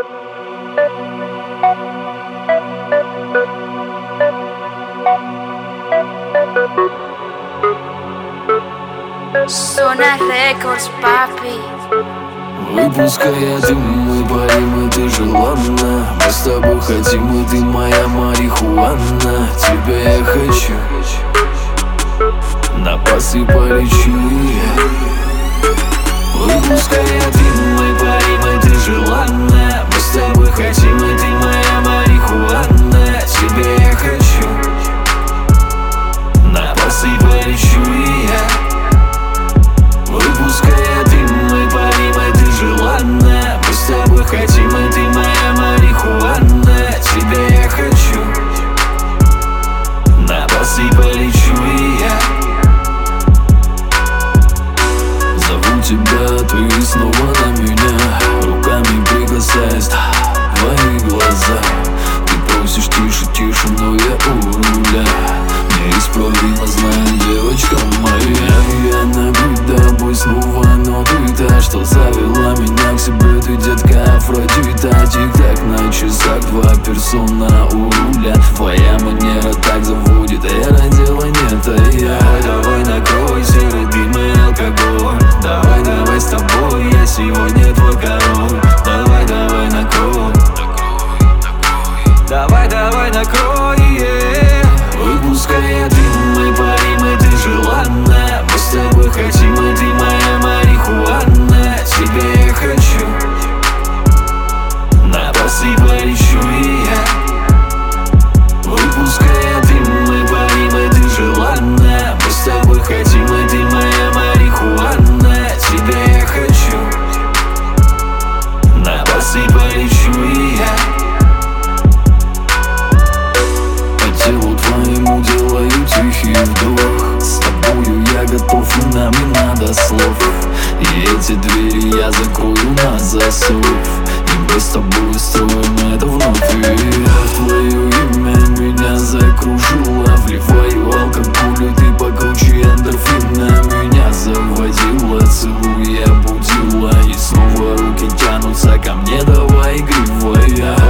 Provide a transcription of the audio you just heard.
Zona Records, papi. Выпуская дым, мы парим, и ты желанна. Мы с тобой хотим, и ты моя марихуана. Тебя я хочу, на басы полечу я. Выпуская дым, мы парим, и ты желанна. Мы с тобой хотим, и ты моя марихуана. Тебя я хочу, на басы полечу я. Выпуская дым, мы парим, и ты желанна. Мы с тобой хотим, и ты моя марихуана. Тебя я хочу, на басы полечу я. Зову тебя, ты снова на меня, руками прикасаясь в твои глаза. Ты просишь тише, тише, но я у руля. Неисправимо знаю, девочка моя. Я наблюдаю снова, но ты та, что завела меня к себе. Ты, детка, Афродита. Тик-так на часах, два персона у руля. Твоя манера так заводит, я родила не это я. Давай накрой серый дым и алкоголь. Давай, давай с тобой, я сегодня твой король. Давай, давай накрой. Давай, давай накрой, yeah. Выпуская дым, мы парим, и ты желанна. Мы с тобой хотим, и ты моя марихуана. Тебя я хочу, на басы полечу я. Выпуская дым, мы парим, и ты желанна. Мы с тобой хотим, и ты моя марихуана. Тебя я хочу, на басы полечу я. Телу твоему делаю тихий вдох. С тобою я готов, и нам не надо слов. И эти двери я закрою на засов. И мы с тобой строим это вновь. И твое имя меня закружило. Вливаю алкоголь, и ты покруче эндорфина. Меня заводила, целуя, будила. И снова руки тянутся ко мне, давай игривая.